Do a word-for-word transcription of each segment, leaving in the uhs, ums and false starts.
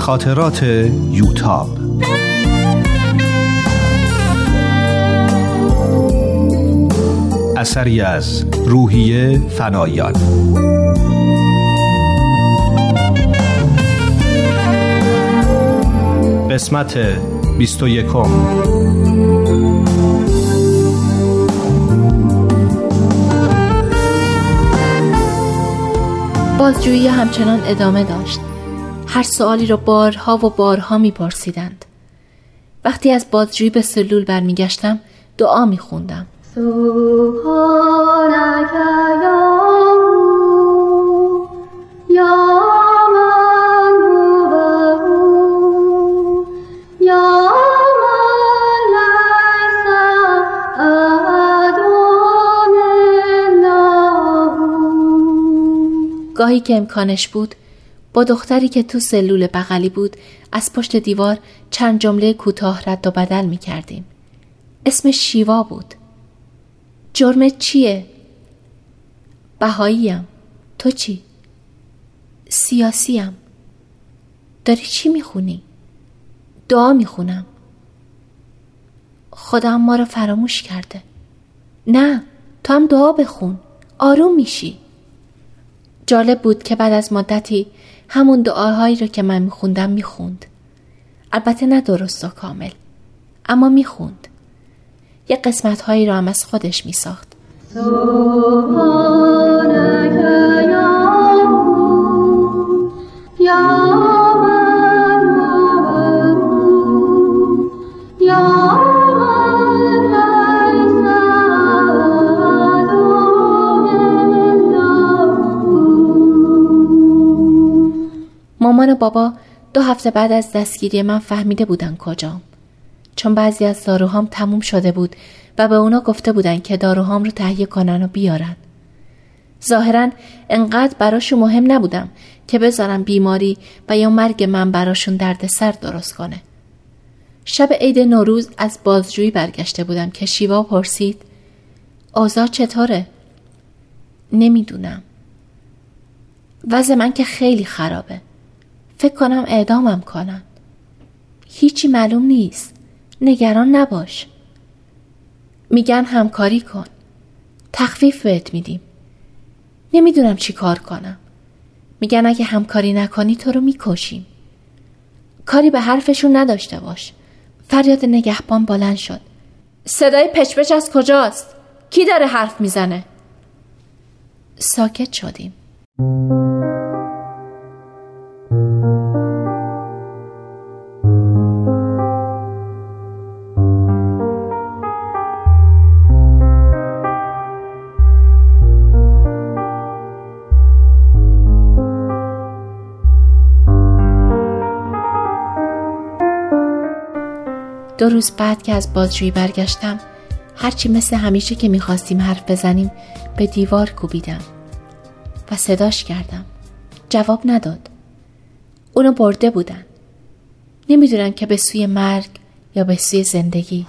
خاطرات یوتاب. اثری از روحیه فنایان. قسمت بیست و یکم. بازجویی همچنان ادامه داشت. هر سوالی را بارها و بارها می‌پرسیدند. وقتی از بازجویی به سلول برمیگشتم دعا می‌خوندم. سبحانک یا من هو یا من لیس احد الا. گاهی که امکانش بود با دختری که تو سلول بغلی بود از پشت دیوار چند جمله کوتاه رد و بدل می کردیم. اسمش شیوا بود. جرمت چیه؟ بهاییم. تو چی؟ سیاسیم. داری چی می خونی؟ دعا می خونم. خدا ما رو فراموش کرده. نه، تو هم دعا بخون. آروم میشی. جالب بود که بعد از مدتی همون دعاهایی رو که من میخوندم میخوند. البته نه درست و کامل، اما میخوند. یه قسمت هایی رو هم از خودش میساخت. سبحانک یا من یا مامان و بابا دو هفته بعد از دستگیری من فهمیده بودن کجام، چون بعضی از داروهام تموم شده بود و به اونا گفته بودن که داروهام رو تهیه کنن و بیارن. ظاهراً انقدر براشون مهم نبودم که بذارن بیماری و یا مرگ من براشون دردسر درست کنه. شب عید نوروز از بازجویی برگشته بودم که شیوا پرسید اوضاع چطوره؟ نمیدونم. وضع من که خیلی خرابه. فکر کنم اعدامم کنن. هیچی معلوم نیست. نگران نباش. میگن همکاری کن. تخفیف بهت میدیم. نمیدونم چی کار کنم. میگن اگه همکاری نکنی تو رو میکشیم. کاری به حرفشون نداشته باش. فریاد نگهبان بلند شد. صدای پچ پچ از کجاست؟ کی داره حرف میزنه؟ ساکت شدیم. دو روز بعد که از بازجویی برگشتم، هرچی مثل همیشه که میخواستیم حرف بزنیم به دیوار کوبیدم و صداش کردم. جواب نداد. اونو برده بودن. نمیدونم که به سوی مرگ یا به سوی زندگی.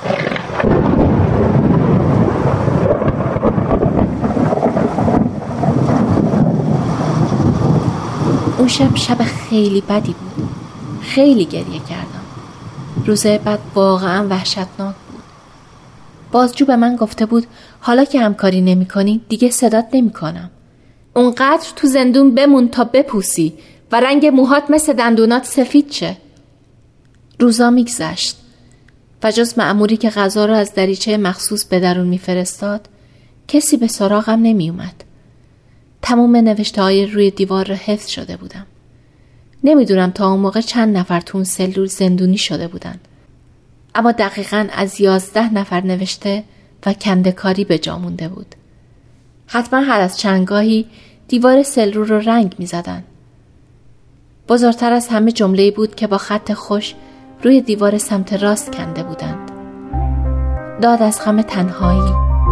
اون شب شب خیلی بدی بود. خیلی گریه کردم. روز بعد واقعا وحشتناک بود. بازجو به من گفته بود حالا که همکاری نمی کنی دیگه صدات نمی کنم. اونقدر تو زندون بمون تا بپوسی و رنگ موهات مثل دندونات سفید شه. روزا میگذشت و جز مأموری که غذا رو از دریچه مخصوص به درون میفرستاد کسی به سراغم نمی اومد. تمام نوشته های روی دیوار را حفظ شده بودم. نمیدونم تا اون موقع چند نفر تو اون سلول زندونی شده بودن، اما دقیقاً از یازده نفر نوشته و کنده‌کاری به جا مونده بود. حتما هر از چندگاهی دیوار سلول رو رنگ می زدن. بزرگتر از همه جمله‌ای بود که با خط خوش روی دیوار سمت راست کنده بودند. داد از غم تنهایی.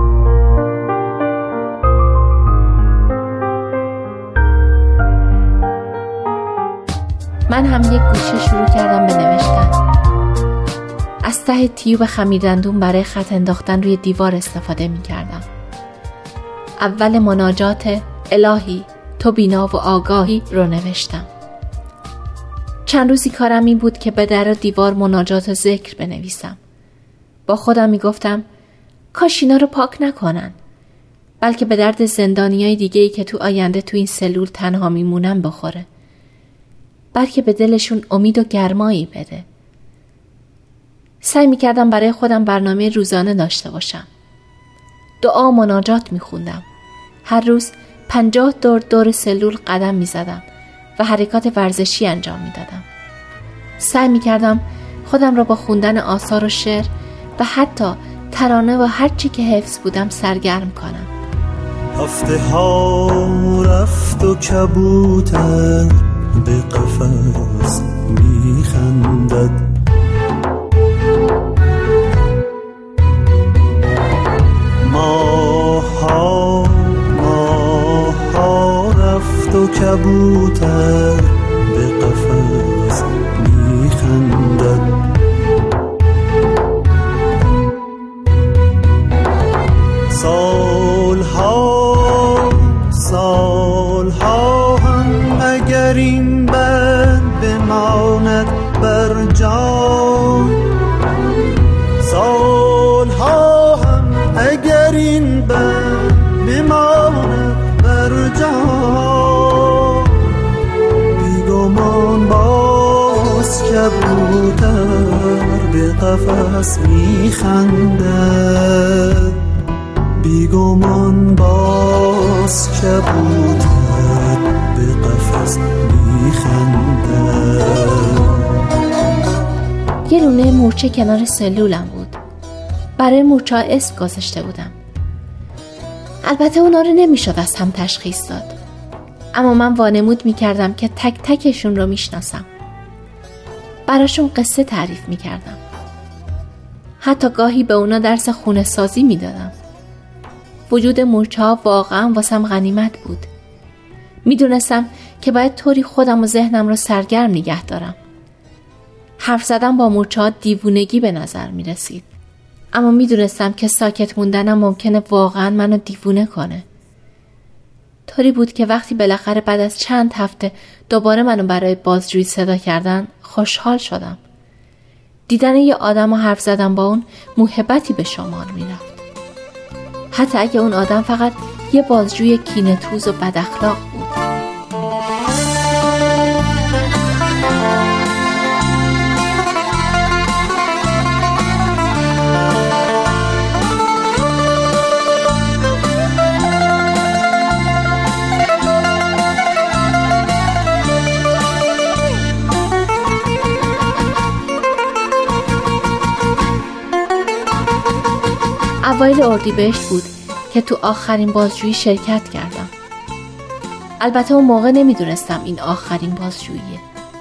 من هم یک گوشه شروع کردم به نوشتن. از ته تیوب خمیردندون برای خط انداختن روی دیوار استفاده می کردم. اول مناجات الهی تو بینا و آگاهی رو نوشتم. چند روزی کارم این بود که به در و دیوار مناجات و ذکر بنویسم. با خودم میگفتم کاش اینا رو پاک نکنن، بلکه به درد زندانیای دیگه‌ای که تو آینده تو این سلول تنها میمونن بخوره، بلکه به دلشون امید و گرمایی بده. سعی میکردم برای خودم برنامه روزانه داشته باشم. دعا و مناجات میخوندم. هر روز پنجاه دور دور سلول قدم میزدم و حرکات ورزشی انجام میدادم. سعی میکردم خودم را با خوندن آثار و شعر و حتی ترانه و هر چی که حفظ بودم سرگرم کنم. هفته ها رفت و کبوتر به قفس میخندد، ماها ماها رفت و کبوتر به قفس میخندد. سالها سالها هم اگر این بند بماند بر جان، سالها هم اگر این بند بماند بر جان، بیگمان باز کبوتر به قفس میخندد، بیگمان باز کبوتر به قفس میخندد. یه لونه مورچه کنار سلولم بود. برای مورچه ها اسم گذاشته بودم. البته اونا رو نمیشد از هم تشخیص داد، اما من وانمود میکردم که تک تکشون رو میشناسم. براشون قصه تعریف میکردم. حتی گاهی به اونا درس خونه سازی میدادم. وجود مورچه ها واقعا واسم غنیمت بود. میدونستم که باید طوری خودم و ذهنم رو سرگرم نگه دارم. حرف زدن با مورچه ها دیوونگی به نظر می رسید. اما میدونستم که ساکت موندنم ممکنه واقعا منو دیوونه کنه. طوری بود که وقتی بالاخره بعد از چند هفته دوباره منو برای بازجویی صدا کردن خوشحال شدم. دیدن یه آدم و حرف زدن با اون موهبتی به شمار می رفت. حتی اگه اون آدم فقط یه بازجوی کینه‌توز و بد اخلاق بود. اوایل اردیبهشت بود که تو آخرین بازجویی شرکت کردم. البته اون موقع نمیدونستم این آخرین بازجوییه.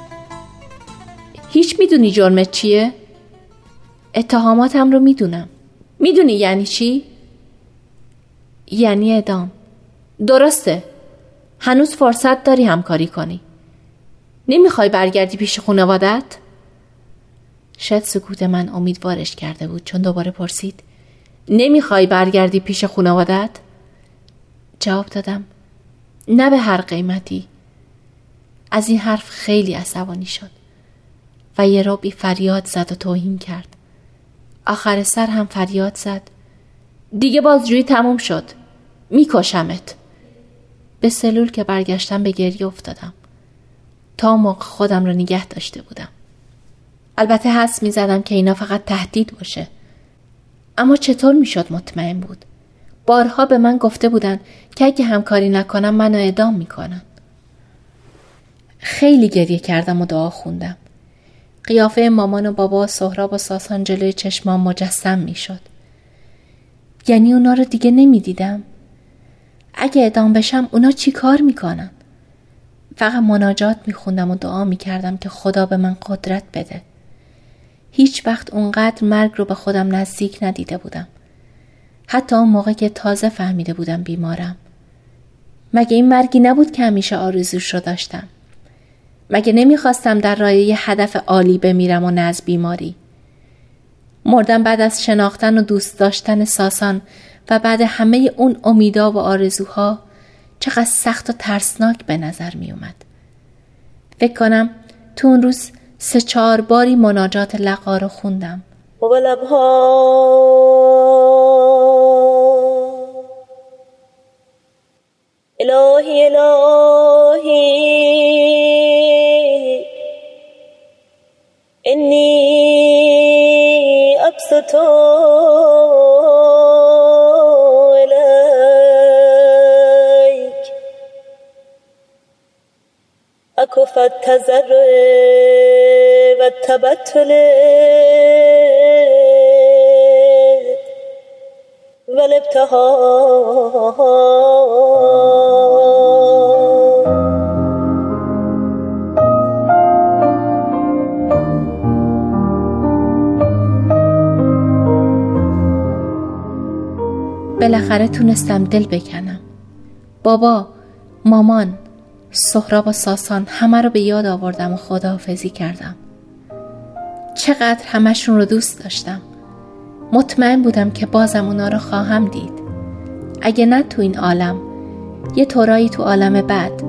هیچ میدونی جرمت چیه؟ اتهاماتم رو میدونم. میدونی یعنی چی؟ یعنی اعدام. درسته. هنوز فرصت داری همکاری کنی. نمیخوای برگردی پیش خانواده‌ات؟ شاید سکوت من امیدوارش کرده بود، چون دوباره پرسید نمیخوای برگردی پیش خانواده‌ات؟ جواب دادم نه به هر قیمتی. از این حرف خیلی عصبانی شد و یه ربی فریاد زد و توهین کرد. آخر سر هم فریاد زد دیگه بازجویی تموم شد، میکشمت. به سلول که برگشتم به گریه افتادم. تا موقع خودم رو نگه داشته بودم. البته حدس میزدم که اینا فقط تهدید باشه، اما چطور میشد مطمئن بود؟ بارها به من گفته بودن که اگه همکاری نکنم منو اعدام میکنن. خیلی گریه کردم و دعا خوندم. قیافه مامان و بابا و سهراب و ساسان جلوی چشمام مجسم میشد. یعنی اونا رو دیگه نمیدیدم. اگه اعدام بشم اونا چی کار میکنن؟ فقط مناجات میخوندم و دعا میکردم که خدا به من قدرت بده. هیچ وقت اونقدر مرگ رو به خودم نزدیک ندیده بودم. حتی اون موقع که تازه فهمیده بودم بیمارم. مگه این مرگی نبود که همیشه آرزوش رو داشتم؟ مگه نمیخواستم در راه یه هدف عالی بمیرم و نه از بیماری؟ مردم بعد از شناختن و دوست داشتن ساسان و بعد همه اون امیدا و آرزوها چقدر سخت و ترسناک به نظر می اومد. فکر کنم تو اون روز سه چهار باری مناجات لقا رو خوندم. و لبها الهی الهی انی ابسط الیک اکف التضرع و التبتل و الابتهال. بالاخره تونستم دل بکنم. بابا، مامان، سهراب و ساسان همه رو به یاد آوردم و خداحافظی کردم. چقدر همشون رو دوست داشتم. مطمئن بودم که بازم اونا رو خواهم دید. اگه نه تو این عالم، یه طورایی تو عالم بعد.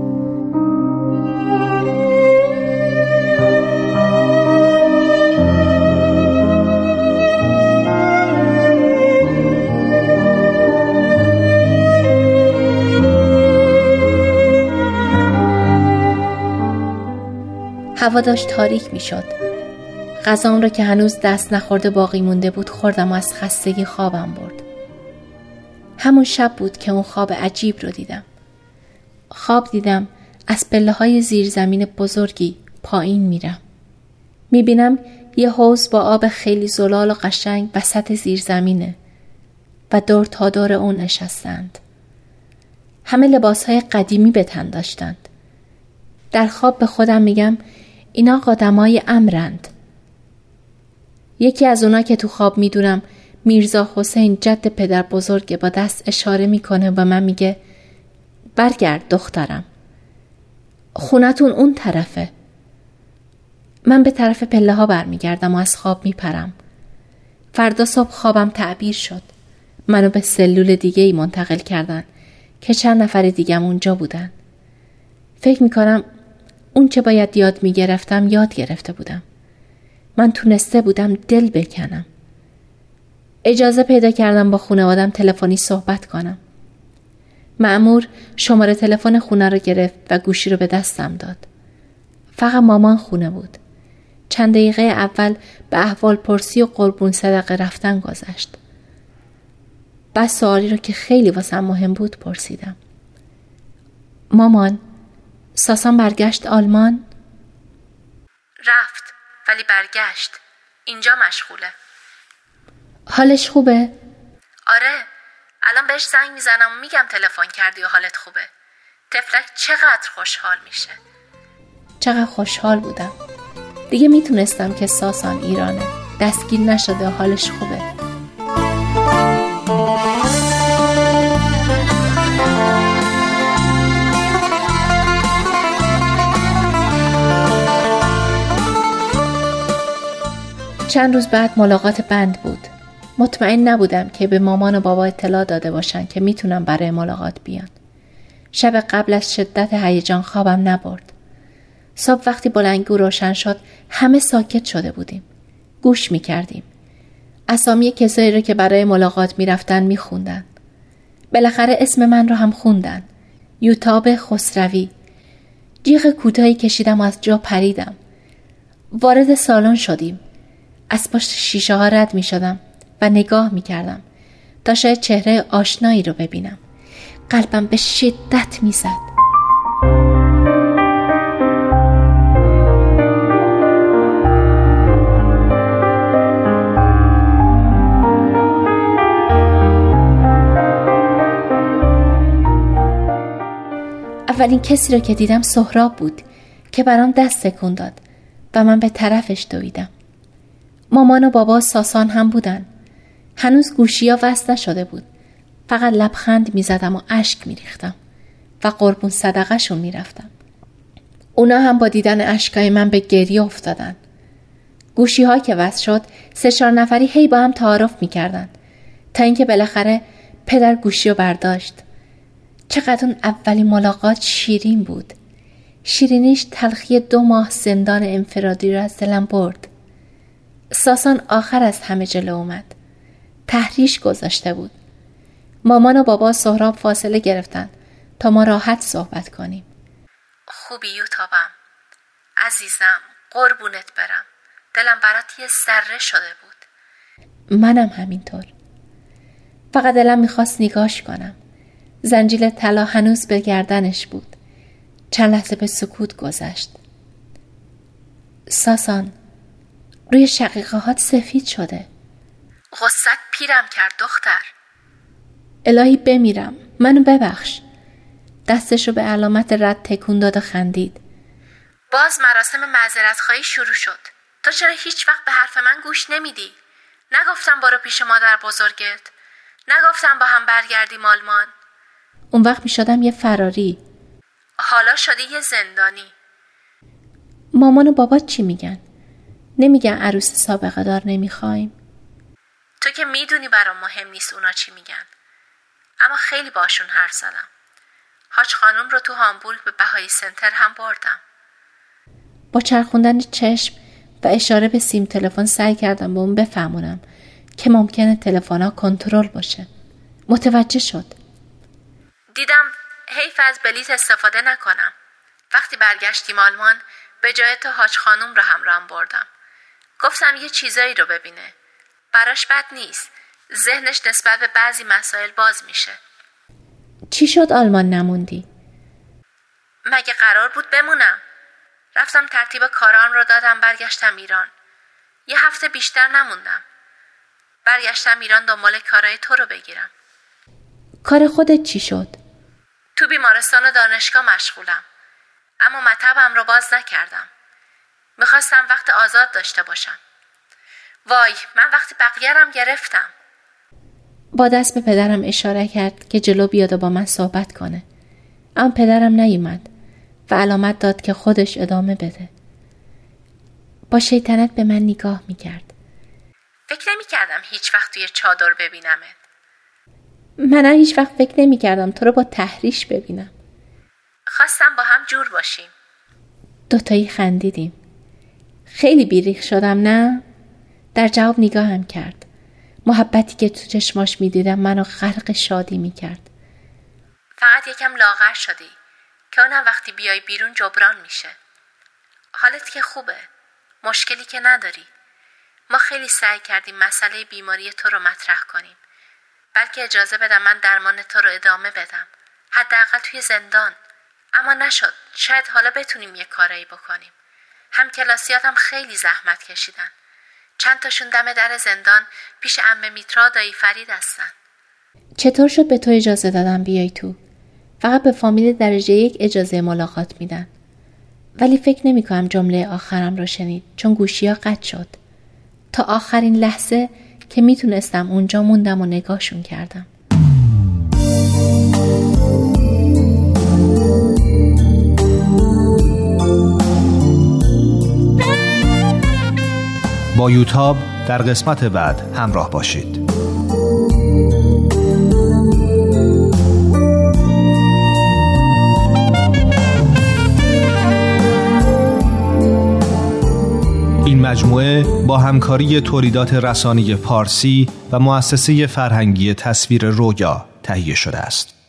هوا داشت تاریک می شد. غذام را که هنوز دست نخورده باقی مونده بود خوردم و از خستگی خوابم برد. همون شب بود که اون خواب عجیب رو دیدم. خواب دیدم از پله های زیر زمین بزرگی پایین میرم. میبینم یه حوض با آب خیلی زلال و قشنگ وسط زیر زمینه و دور تا دور اون نشستند. همه لباسهای قدیمی به تن داشتند. در خواب به خودم میگم اینا قدمای امرند. یکی از اونا که تو خواب میدونم میرزا حسین جد پدر بزرگ با دست اشاره میکنه و من میگه برگرد دخترم، خونتون اون طرفه. من به طرف پله ها برمیگردم و از خواب میپرم. فردا صبح خوابم تعبیر شد. منو به سلول دیگه ای منتقل کردن که چند نفر دیگم اونجا بودن. فکر میکنم اون چه باید یاد میگرفتم یاد گرفته بودم. من تونسته بودم دل بکنم. اجازه پیدا کردم با خانوادم تلفنی صحبت کنم. مأمور شماره تلفن خونه رو گرفت و گوشی رو به دستم داد. فقط مامان خونه بود. چند دقیقه اول به احوال پرسی و قربون صدقه رفتن گذشت. بعد سوالی رو که خیلی واسم مهم بود پرسیدم. مامان، ساسان برگشت آلمان؟ رفت ولی برگشت. اینجا مشغوله. حالش خوبه؟ آره، الان بهش زنگ میزنم و میگم تلفن کردی و حالت خوبه. تفلک چقدر خوشحال میشه. چقدر خوشحال بودم. دیگه میتونستم که ساسان ایرانه، دستگیر نشده و حالش خوبه. چند روز بعد ملاقات بند بود. مطمئن نبودم که به مامان و بابا اطلاع داده باشن که میتونم برای ملاقات بیان. شب قبل از شدت هیجان خوابم نبرد. صبح وقتی بلندگو روشن شد همه ساکت شده بودیم. گوش میکردیم. اسامی کسایی رو که برای ملاقات میرفتن میخوندن. بالاخره اسم من رو هم خوندن. یوتاب خسروی. جیغ کوتاهی کشیدم و از جا پریدم. وارد سالن شدیم. از پشت شیشه ها رد می شدم و نگاه می کردم تا شاید چهره آشنایی رو ببینم. قلبم به شدت می زد. اولین کسی رو که دیدم سهراب بود که برام دست تکون داد و من به طرفش دویدم. مامان و بابا ساسان هم بودن. هنوز گوشیا وصل نشده بود. فقط لبخند می زدم و اشک می ریختم و قربون صدقه شون می رفتم. اونا هم با دیدن اشکای من به گریه افتادن. گوشی ها که وصل شد سه چهار نفری هی با هم تعارف می کردن تا اینکه بالاخره پدر گوشی رو برداشت. چقدر اون اولین ملاقات شیرین بود. شیرینیش تلخی دو ماه زندان انفرادی را از دلم برد. ساسان آخر از همه جلو اومد. تحریش گذاشته بود. مامان و بابا سهراب فاصله گرفتن تا ما راحت صحبت کنیم. خوبی یوتابم عزیزم، قربونت برم. دلم برات یه ذره شده بود. منم همینطور. فقط دلم میخواست نگاش کنم. زنجیل طلا هنوز به گردنش بود. چند لحظه به سکوت گذشت. ساسان، روی شقیقه هات سفید شده. غصت پیرم کرد دختر. الهی بمیرم، منو ببخش. دستشو به علامت رد تکون داد و خندید. باز مراسم معذرت خواهی شروع شد. تو چرا هیچ وقت به حرف من گوش نمیدی؟ نگفتم برو پیش مادر بزرگت؟ نگفتم با هم برگردیم آلمان؟ اون وقت میشدم یه فراری. حالا شدی یه زندانی. مامان و بابا چی میگن؟ نمیگن عروس سابقه دار نمیخوایم؟ تو که میدونی برام مهم نیست اونا چی میگن. اما خیلی باشون حرف زدم. حاج خانم رو تو هامبورگ به بهایی سنتر هم بردم. با چرخوندن چشم و اشاره به سیم تلفن سعی کردم به اون بفهمونم که ممکنه تلفن‌ها کنترل باشه. متوجه شد. دیدم حیف از بلیت استفاده نکنم. وقتی برگشتیم آلمان به جای تو حاج خانم رو همراهم بردم. گفتم یه چیزایی رو ببینه. براش بد نیست. ذهنش نسبت به بعضی مسائل باز میشه. چی شد آلمان نموندی؟ مگه قرار بود بمونم؟ رفتم ترتیب کارام رو دادم، برگشتم ایران. یه هفته بیشتر نموندم. برگشتم ایران دنبال کارهای تو رو بگیرم. کار خودت چی شد؟ تو بیمارستان و دانشگاه مشغولم. اما مطبم رو باز نکردم. میخواستم وقت آزاد داشته باشم. وای، من وقتی بقیه رم گرفتم. با دست به پدرم اشاره کرد که جلو بیاد و با من صحبت کنه. اما پدرم نیومد و علامت داد که خودش ادامه بده. با شیطنت به من نگاه میکرد. فکر نمی کردم هیچ وقت توی چادر ببینمت. من هیچ وقت فکر نمی کردم تو رو با تحریش ببینم. خواستم با هم جور باشیم. دوتایی خندیدیم. خیلی بیریخ شدم نه؟ در جواب نگاهم کرد. محبتی که تو چشماش می دیدم منو غرق شادی می کرد. فقط یکم لاغر شدی که اونم وقتی بیای بیرون جبران میشه. حالت که خوبه. مشکلی که نداری. ما خیلی سعی کردیم مسئله بیماری تو رو مطرح کنیم. بلکه اجازه بدم من درمان تو رو ادامه بدم. حداقل توی زندان. اما نشد. شاید حالا بتونیم یه کارایی بکنیم. هم کلاسیاتم خیلی زحمت کشیدن. چند تاشون دم در زندان پیش عمه میترا دایی فرید هستن. چطور شد به تو اجازه دادم بیای تو؟ فقط به فامیل درجه یک اجازه ملاقات میدن. ولی فکر نمی کنم جمله آخرم رو شنید چون گوشی‌ها قطع شد. تا آخرین لحظه که میتونستم اونجا موندم و نگاهشون کردم. با یوتاب در قسمت بعد همراه باشید. این مجموعه با همکاری تولیدات رسانه‌ای پارسی و مؤسسه فرهنگی تصویر رویا تهیه شده است.